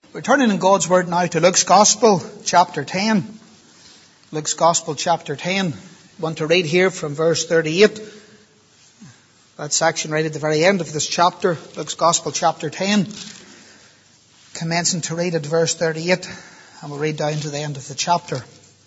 We're turning in God's Word now to Luke's Gospel, chapter 10. Luke's Gospel, chapter 10. I want to read here from verse 38. That section right at the very end of this chapter, Luke's Gospel, chapter 10. Commencing to read at verse 38, and we'll read down to the end of the chapter.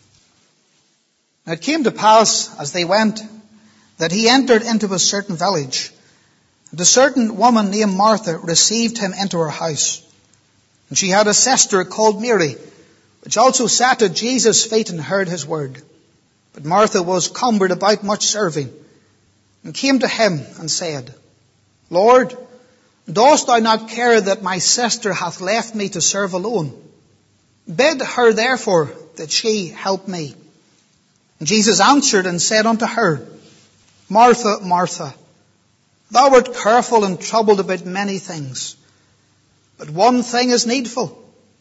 Now it came to pass, as they went, that he entered into a certain village. And a certain woman named Martha received him into her house. And she had a sister called Mary, which also sat at Jesus' feet and heard his word. But Martha was cumbered about much serving, and came to him and said, Lord, dost thou not care that my sister hath left me to serve alone? Bid her therefore that she help me. And Jesus answered and said unto her, Martha, Martha, thou art careful and troubled about many things. But one thing is needful,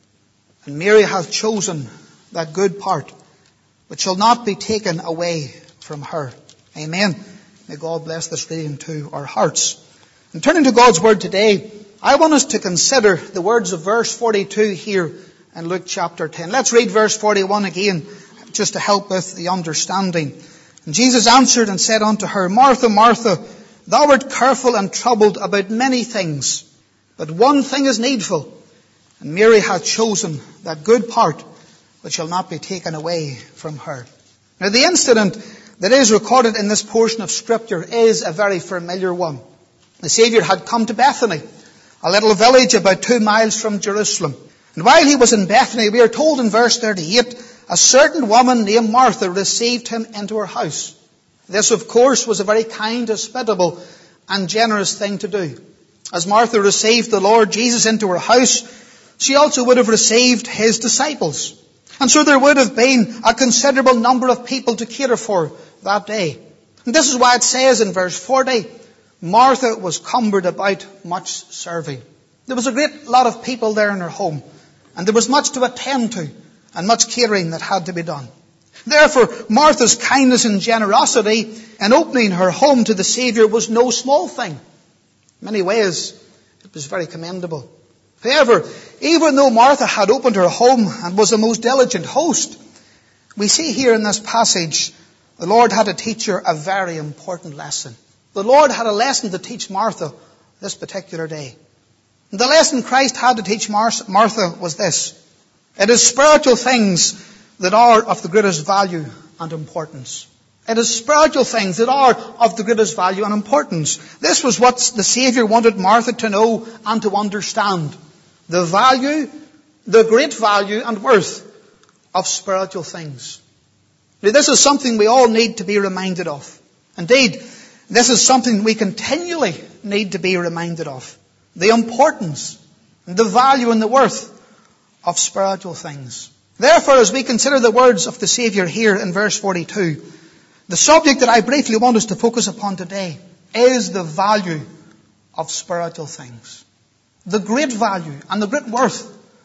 and Mary hath chosen that good part, which shall not be taken away from her. Amen. May God bless this reading to our hearts. And turning to God's Word today, I want us to consider the words of verse 42 here in Luke chapter 10. Let's read verse 41 again, just to help with the understanding. And Jesus answered and said unto her, Martha, Martha, thou art careful and troubled about many things. But one thing is needful, and Mary hath chosen that good part which shall not be taken away from her. Now the incident that is recorded in this portion of Scripture is a very familiar one. The Saviour had come to Bethany, a little village about 2 miles from Jerusalem. And while he was in Bethany, we are told in verse 38, a certain woman named Martha received him into her house. This, of course, was a very kind, hospitable, and generous thing to do. As Martha received the Lord Jesus into her house, she also would have received his disciples. And so there would have been a considerable number of people to cater for that day. And this is why it says in verse 40, Martha was cumbered about much serving. There was a great lot of people there in her home, and there was much to attend to, and much catering that had to be done. Therefore, Martha's kindness and generosity in opening her home to the Saviour was no small thing. In many ways, it was very commendable. However, even though Martha had opened her home and was a most diligent host, we see here in this passage, the Lord had to teach her a very important lesson. The Lord had a lesson to teach Martha this particular day. And the lesson Christ had to teach Martha was this. It is spiritual things that are of the greatest value and importance. It is spiritual things that are of the greatest value and importance. This was what the Saviour wanted Martha to know and to understand. The value, the great value and worth of spiritual things. Now, this is something we all need to be reminded of. Indeed, this is something we continually need to be reminded of. The importance, the value and the worth of spiritual things. Therefore, as we consider the words of the Saviour here in verse 42, the subject that I briefly want us to focus upon today is the value of spiritual things. The great value and the great worth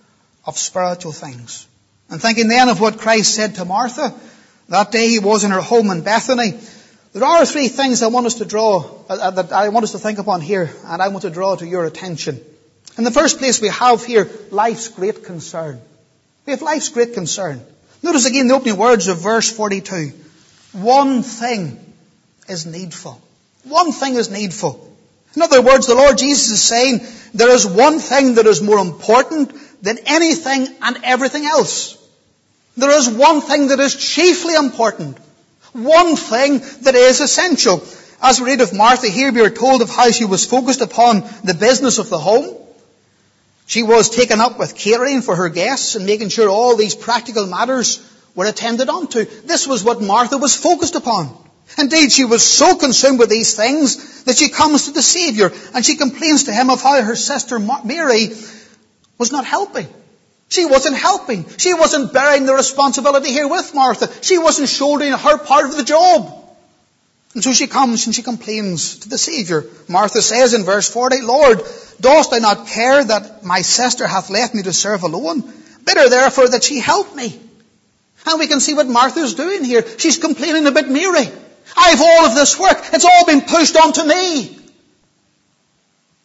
of spiritual things. And thinking then of what Christ said to Martha, that day he was in her home in Bethany, there are 3 things I want us to think upon here, and I want to draw to your attention. In the first place, we have here life's great concern. We have life's great concern. Notice again the opening words of verse 42. One thing is needful. One thing is needful. In other words, the Lord Jesus is saying there is one thing that is more important than anything and everything else. There is one thing that is chiefly important. One thing that is essential. As we read of Martha here, we are told of how she was focused upon the business of the home. She was taken up with catering for her guests and making sure all these practical matters were attended unto. This was what Martha was focused upon. Indeed, she was so consumed with these things that she comes to the Saviour and she complains to him of how her sister Mary was not helping. She wasn't helping. She wasn't bearing the responsibility here with Martha. She wasn't shouldering her part of the job. And so she comes and she complains to the Saviour. Martha says in verse 40, Lord, dost thou not care that my sister hath left me to serve alone? Bid her therefore that she help me. And we can see what Martha's doing here. She's complaining about Mary. I've all of this work. It's all been pushed onto me.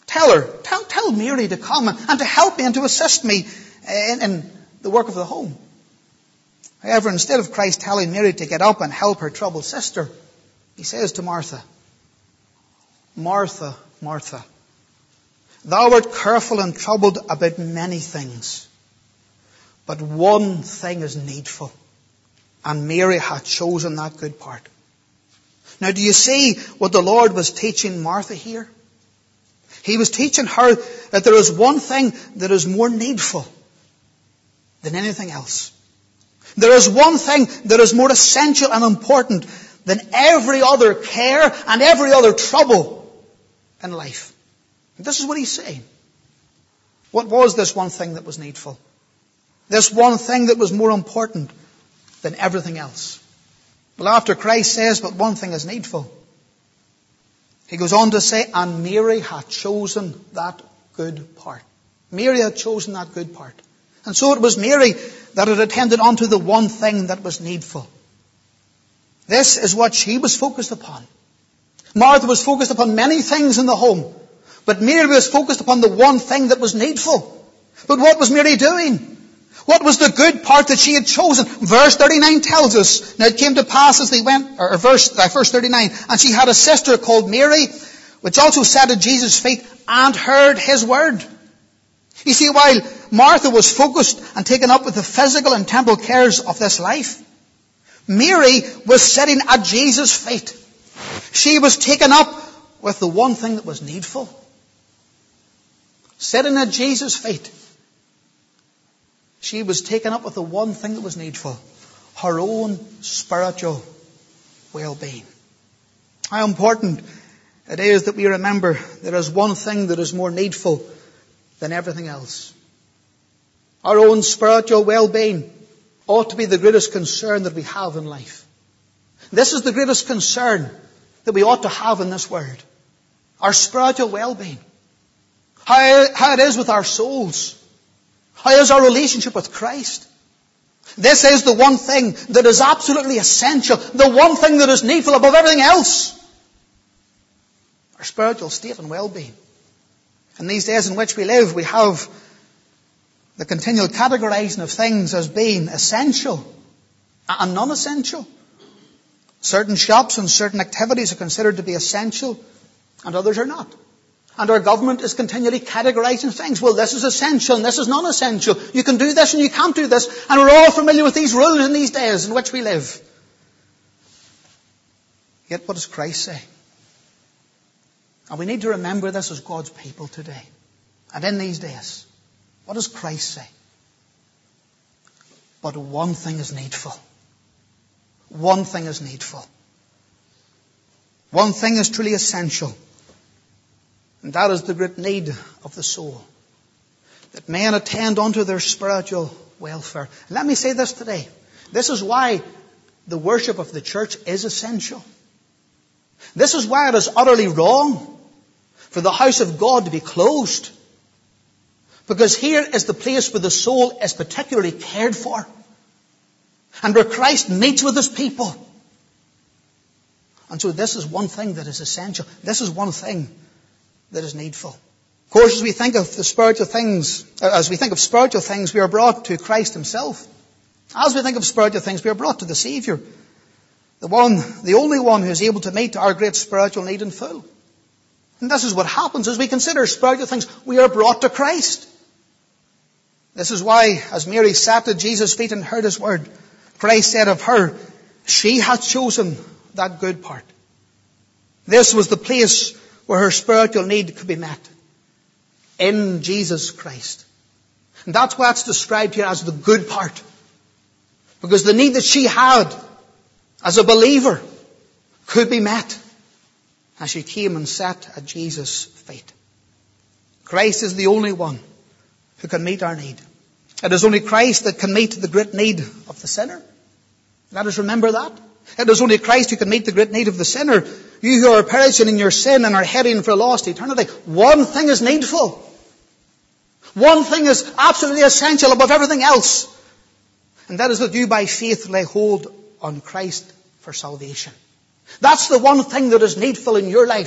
Tell Mary to come and to help me and to assist me in the work of the home. However, instead of Christ telling Mary to get up and help her troubled sister, he says to Martha, Martha, Martha, thou art careful and troubled about many things, but one thing is needful, and Mary hath chosen that good part. Now, do you see what the Lord was teaching Martha here? He was teaching her that there is one thing that is more needful than anything else. There is one thing that is more essential and important than every other care and every other trouble in life. And this is what he's saying. What was this one thing that was needful? This one thing that was more important than everything else. Well, after Christ says, but one thing is needful, he goes on to say, and Mary hath chosen that good part. Mary had chosen that good part. And so it was Mary that had attended unto the one thing that was needful. This is what she was focused upon. Martha was focused upon many things in the home, but Mary was focused upon the one thing that was needful. But what was Mary doing? What was the good part that she had chosen? Verse 39 tells us, now it came to pass as they went, verse 39, and she had a sister called Mary, which also sat at Jesus' feet and heard his word. You see, while Martha was focused and taken up with the physical and temporal cares of this life, Mary was sitting at Jesus' feet. She was taken up with the one thing that was needful. Sitting at Jesus' feet. She was taken up with the one thing that was needful. Her own spiritual well-being. How important it is that we remember there is one thing that is more needful than everything else. Our own spiritual well-being ought to be the greatest concern that we have in life. This is the greatest concern that we ought to have in this world. Our spiritual well-being. How it is with our souls. How is our relationship with Christ? This is the one thing that is absolutely essential. The one thing that is needful above everything else. Our spiritual state and well-being. In these days in which we live, we have the continual categorizing of things as being essential and non-essential. Certain shops and certain activities are considered to be essential and others are not. And our government is continually categorizing things. Well, this is essential and this is non-essential. You can do this and you can't do this. And we're all familiar with these rules in these days in which we live. Yet what does Christ say? And we need to remember this as God's people today. And in these days, what does Christ say? But one thing is needful. One thing is needful. One thing is truly essential. And that is the great need of the soul. That men attend unto their spiritual welfare. And let me say this today. This is why the worship of the church is essential. This is why it is utterly wrong for the house of God to be closed. Because here is the place where the soul is particularly cared for. And where Christ meets with his people. And so this is one thing that is essential. This is one thing that is needful. Of course, as we think of spiritual things, we are brought to Christ himself. As we think of spiritual things, we are brought to the Savior. The only one who is able to meet our great spiritual need in full. And this is what happens as we consider spiritual things. We are brought to Christ. This is why, as Mary sat at Jesus' feet and heard his word, Christ said of her, she hath chosen that good part. This was the place where her spiritual need could be met. In Jesus Christ. And that's why it's described here as the good part. Because the need that she had as a believer could be met as she came and sat at Jesus' feet. Christ is the only one who can meet our need. It is only Christ that can meet the great need of the sinner. Let us remember that. It is only Christ who can meet the great need of the sinner. You who are perishing in your sin and are heading for a lost eternity. One thing is needful. One thing is absolutely essential above everything else. And that is that you by faith lay hold on Christ for salvation. That's the one thing that is needful in your life.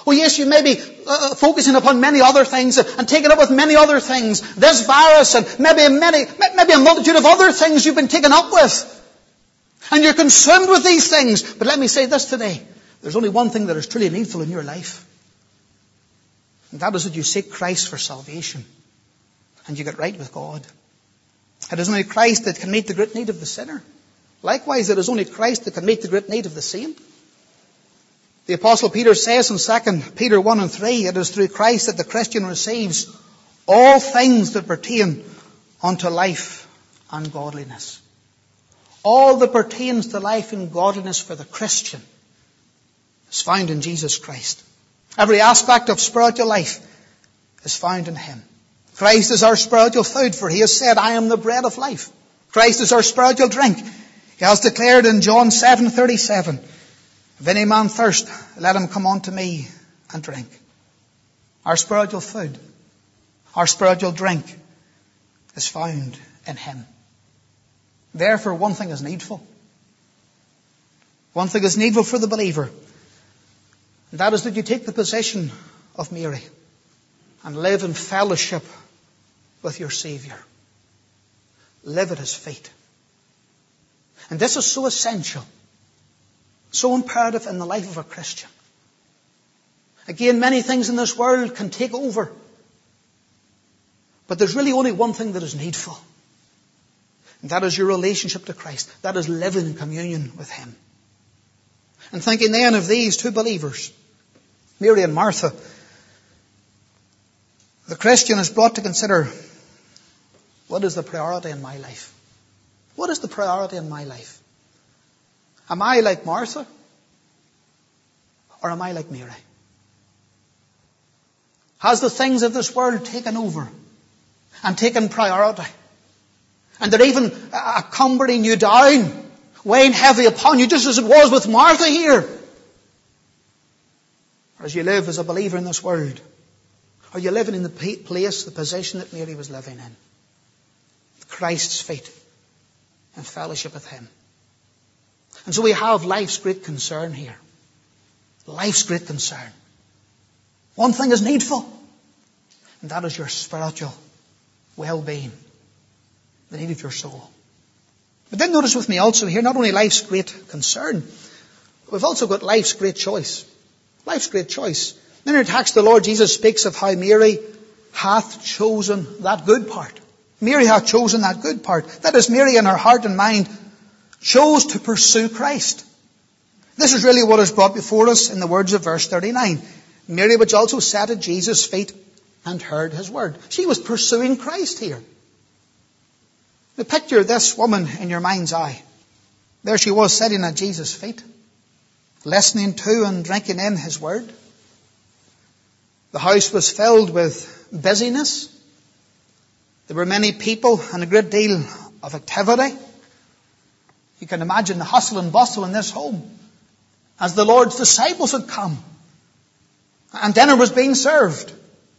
Oh yes, you may be focusing upon many other things and taken up with many other things. This virus and maybe a multitude of other things you've been taken up with. And you're consumed with these things. But let me say this today. There's only one thing that is truly needful in your life. And that is that you seek Christ for salvation. And you get right with God. It is only Christ that can meet the great need of the sinner. Likewise, it is only Christ that can meet the great need of the saint. The Apostle Peter says in 2 Peter 1 and 3, it is through Christ that the Christian receives all things that pertain unto life and godliness. All that pertains to life and godliness for the Christian is found in Jesus Christ. Every aspect of spiritual life is found in Him. Christ is our spiritual food, for He has said, I am the bread of life. Christ is our spiritual drink. He has declared in John 7:37, if any man thirst, let him come unto me and drink. Our spiritual food, our spiritual drink is found in Him. Therefore, one thing is needful. One thing is needful for the believer. And that is that you take the position of Mary and live in fellowship with your Saviour. Live at His feet. And this is so essential, so imperative in the life of a Christian. Again, many things in this world can take over. But there's really only one thing that is needful. And that is your relationship to Christ. That is living in communion with Him. And thinking then of these two believers, Mary and Martha, the Christian is brought to consider, what is the priority in my life? What is the priority in my life? Am I like Martha? Or am I like Mary? Has the things of this world taken over and taken priority? And they're even cumbering you down, weighing heavy upon you, just as it was with Martha here. Or as you live as a believer in this world, are you living in the place, the position that Mary was living in? Christ's feet and fellowship with Him. And so we have life's great concern here. Life's great concern. One thing is needful, and that is your spiritual well-being, the need of your soul. But then notice with me also here, not only life's great concern, but we've also got life's great choice. Life's great choice. In our text, the Lord Jesus speaks of how Mary hath chosen that good part. Mary hath chosen that good part. That is, Mary in her heart and mind chose to pursue Christ. This is really what is brought before us in the words of verse 39. Mary, which also sat at Jesus' feet and heard His word. She was pursuing Christ here. Now picture this woman in your mind's eye. There she was sitting at Jesus' feet, listening to and drinking in His word. The house was filled with busyness. There were many people and a great deal of activity. You can imagine the hustle and bustle in this home as the Lord's disciples had come and dinner was being served.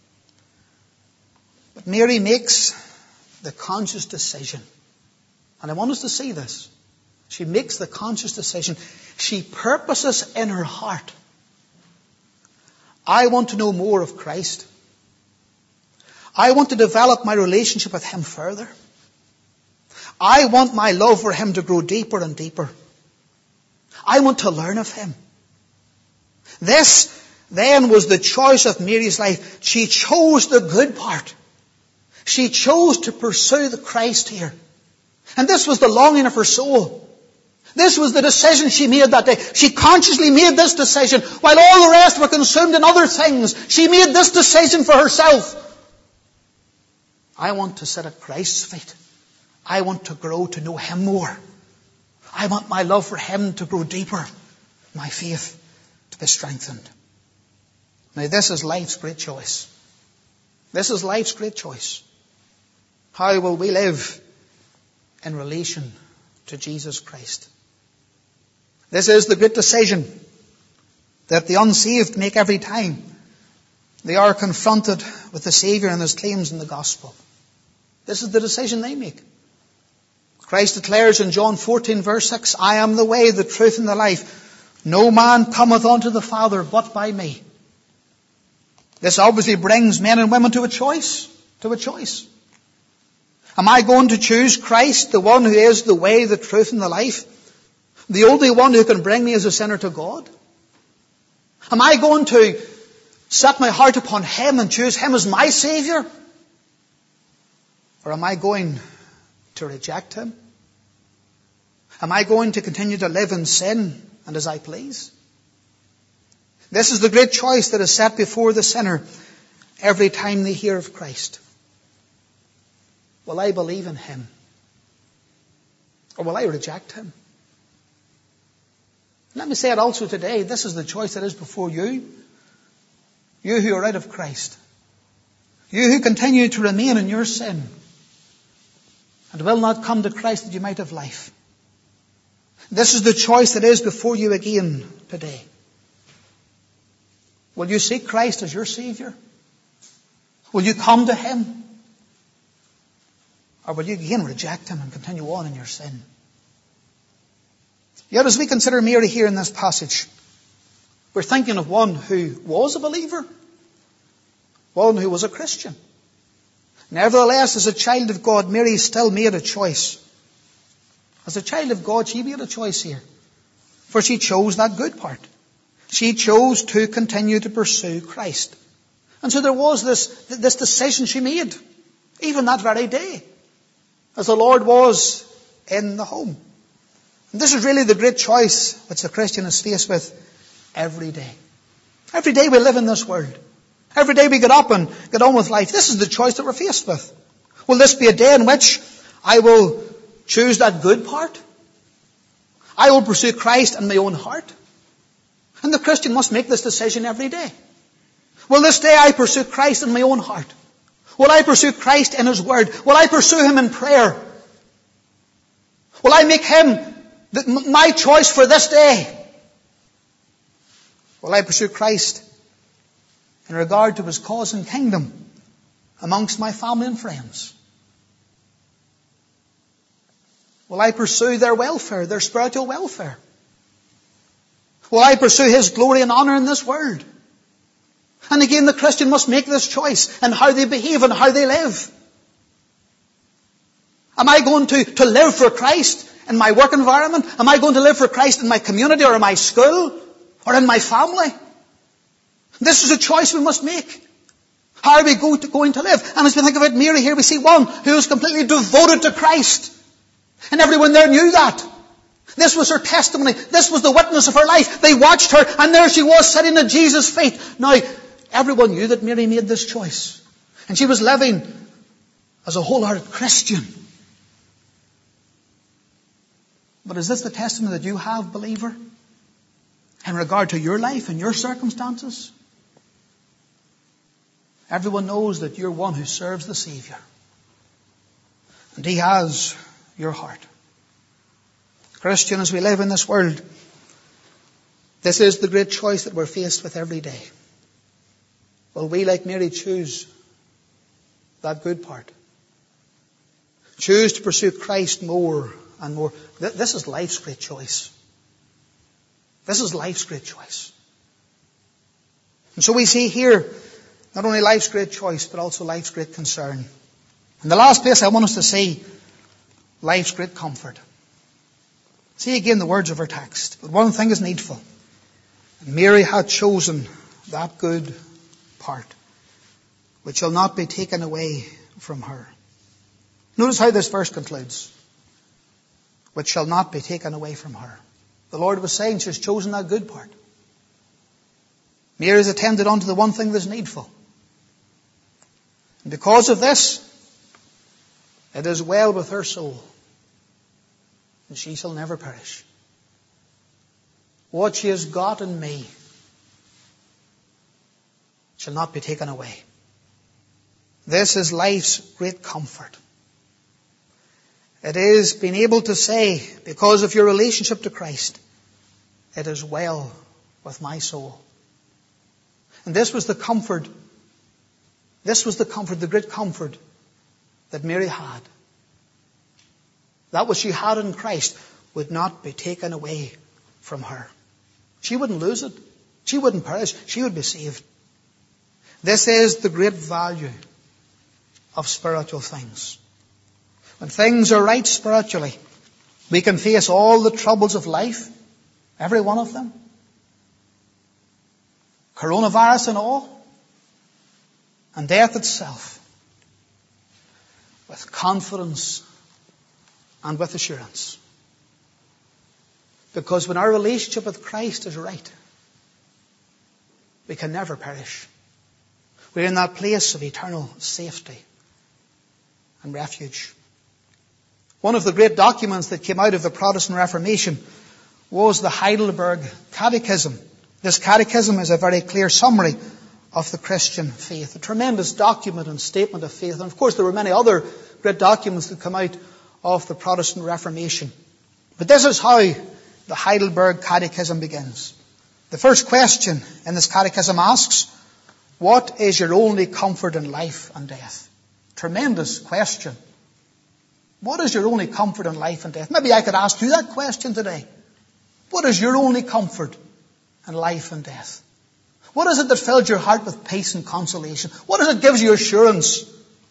But Mary makes the conscious decision. And I want us to see this. She makes the conscious decision. She purposes in her heart, I want to know more of Christ. I want to develop my relationship with Him further. I want my love for Him to grow deeper and deeper. I want to learn of Him. This then was the choice of Mary's life. She chose the good part. She chose to pursue the Christ here. And this was the longing of her soul. This was the decision she made that day. She consciously made this decision while all the rest were consumed in other things. She made this decision for herself. I want to sit at Christ's feet. I want to grow to know Him more. I want my love for Him to grow deeper. My faith to be strengthened. Now this is life's great choice. This is life's great choice. How will we live in relation to Jesus Christ? This is the great decision that the unsaved make every time they are confronted with the Saviour and His claims in the gospel. This is the decision they make. Christ declares in John 14 verse 6, I am the way, the truth and the life. No man cometh unto the Father but by me. This obviously brings men and women to a choice. To a choice. Am I going to choose Christ, the one who is the way, the truth, and the life? The only one who can bring me as a sinner to God? Am I going to set my heart upon Him and choose Him as my Savior? Or am I going to reject Him? Am I going to continue to live in sin and as I please? This is the great choice that is set before the sinner every time they hear of Christ. Will I believe in Him? Or will I reject Him? Let me say it also today. This is the choice that is before you. You who are out of Christ. You who continue to remain in your sin and will not come to Christ that you might have life. This is the choice that is before you again today. Will you seek Christ as your Savior? Will you come to Him? Or will you again reject Him and continue on in your sin? Yet as we consider Mary here in this passage, we're thinking of one who was a believer, one who was a Christian. Nevertheless, as a child of God, Mary still made a choice. As a child of God, she made a choice here. For she chose that good part. She chose to continue to pursue Christ. And so there was this decision she made, even that very day, as the Lord was in the home. And this is really the great choice which the Christian is faced with every day. Every day we live in this world. Every day we get up and get on with life. This is the choice that we're faced with. Will this be a day in which I will choose that good part? I will pursue Christ in my own heart. And the Christian must make this decision every day. Will this day I pursue Christ in my own heart? Will I pursue Christ in His Word? Will I pursue Him in prayer? Will I make Him my choice for this day? Will I pursue Christ in regard to His cause and kingdom amongst my family and friends? Will I pursue their welfare, their spiritual welfare? Will I pursue His glory and honor in this world? And again, the Christian must make this choice in how they behave and how they live. Am I going to live for Christ in my work environment? Am I going to live for Christ in my community or in my school or in my family? This is a choice we must make. How are we going to live? And as we think about Mary here, we see one who was completely devoted to Christ. And everyone there knew that. This was her testimony. This was the witness of her life. They watched her, and there she was sitting at Jesus' feet. Now, everyone knew that Mary made this choice. And she was living as a wholehearted Christian. But is this the testimony that you have, believer, in regard to your life and your circumstances? Everyone knows that you're one who serves the Savior. And He has your heart. Christian, as we live in this world, this is the great choice that we're faced with every day. Will we, like Mary, choose that good part? Choose to pursue Christ more and more. This is life's great choice. This is life's great choice. And so we see here not only life's great choice, but also life's great concern. In the last place, I want us to see life's great comfort. See again the words of our text. But one thing is needful. Mary had chosen that good part, which shall not be taken away from her. Notice how this verse concludes. Which shall not be taken away from her. The Lord was saying she's chosen that good part. Mary has attended unto the one thing that's needful. And because of this, it is well with her soul, and she shall never perish. What she has got in me shall not be taken away. This is life's great comfort. It is being able to say, because of your relationship to Christ, it is well with my soul. And this was the comfort, the great comfort that Mary had. That which she had in Christ would not be taken away from her. She wouldn't lose it. She wouldn't perish. She would be saved. This is the great value of spiritual things. When things are right spiritually, we can face all the troubles of life, every one of them, coronavirus and all, and death itself, with confidence and with assurance. Because when our relationship with Christ is right, we can never perish. We're in that place of eternal safety and refuge. One of the great documents that came out of the Protestant Reformation was the Heidelberg Catechism. This catechism is a very clear summary of the Christian faith, a tremendous document and statement of faith. And of course there were many other great documents that come out of the Protestant Reformation. But this is how the Heidelberg Catechism begins. The first question in this catechism asks, what is your only comfort in life and death? Tremendous question. What is your only comfort in life and death? Maybe I could ask you that question today. What is your only comfort in life and death? What is it that fills your heart with peace and consolation? What is it that gives you assurance?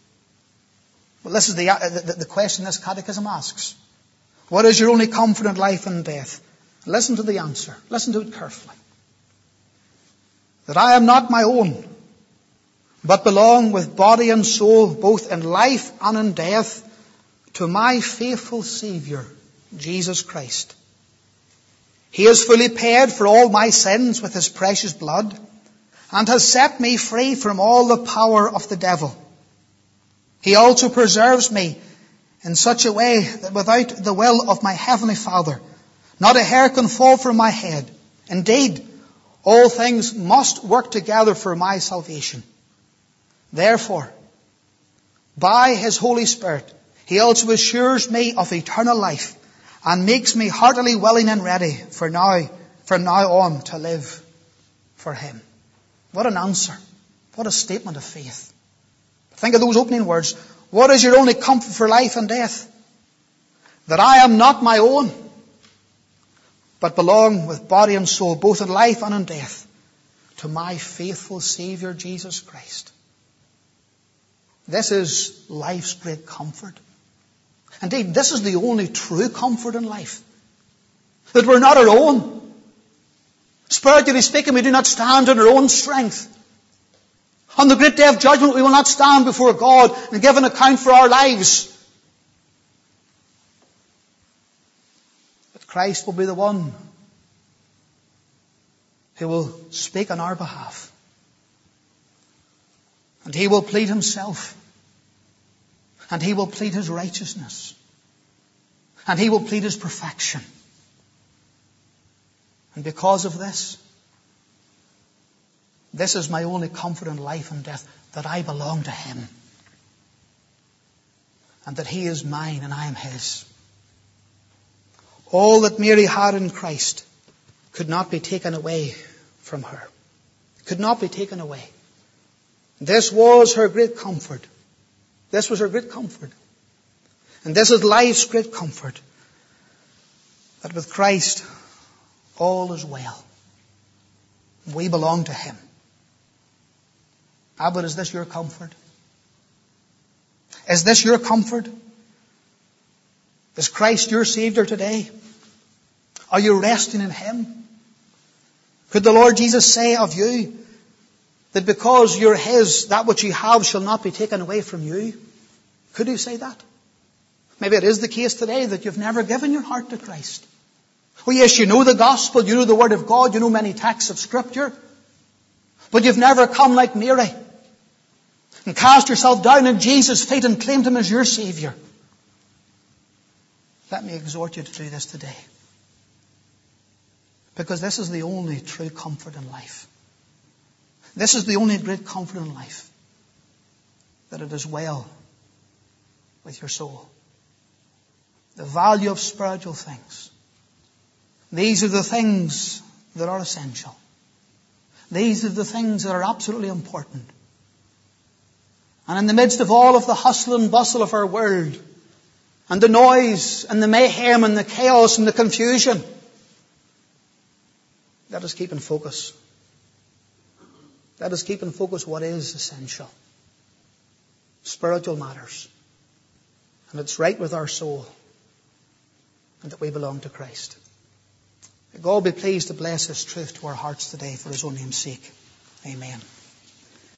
Well, this is the question this catechism asks. What is your only comfort in life and death? Listen to the answer. Listen to it carefully. That I am not my own, but belong with body and soul, both in life and in death, to my faithful Saviour, Jesus Christ. He has fully paid for all my sins with His precious blood, and has set me free from all the power of the devil. He also preserves me in such a way that without the will of my Heavenly Father, not a hair can fall from my head. Indeed, all things must work together for my salvation. Therefore, by His Holy Spirit, He also assures me of eternal life and makes me heartily willing and ready from now on to live for Him. What an answer. What a statement of faith. Think of those opening words. What is your only comfort for life and death? That I am not my own, but belong with body and soul, both in life and in death, to my faithful Saviour, Jesus Christ. This is life's great comfort. Indeed, this is the only true comfort in life. That we're not our own. Spiritually speaking, we do not stand in our own strength. On the great day of judgment, we will not stand before God and give an account for our lives. But Christ will be the one who will speak on our behalf. And He will plead Himself. And He will plead His righteousness. And He will plead His perfection. And because of this is my only comfort in life and death, that I belong to Him. And that He is mine and I am His. All that Mary had in Christ could not be taken away from her. Could not be taken away. This was her great comfort. This was her great comfort. And this is life's great comfort. That with Christ, all is well. We belong to Him. But is this your comfort? Is this your comfort? Is Christ your Saviour today? Are you resting in Him? Could the Lord Jesus say of you that because you're His, that which you have shall not be taken away from you? Could He say that? Maybe it is the case today that you've never given your heart to Christ. Oh yes, you know the gospel, you know the Word of God, you know many texts of Scripture, but you've never come like Mary and cast yourself down at Jesus' feet and claimed Him as your Saviour. Let me exhort you to do this today. Because this is the only true comfort in life. This is the only great comfort in life. That it is well with your soul. The value of spiritual things. These are the things that are essential. These are the things that are absolutely important. And in the midst of all of the hustle and bustle of our world, and the noise, and the mayhem, and the chaos, and the confusion, let us keep in focus Let us keep in focus what is essential. Spiritual matters. And it's right with our soul. And that we belong to Christ. May God be pleased to bless His truth to our hearts today for His own name's sake. Amen.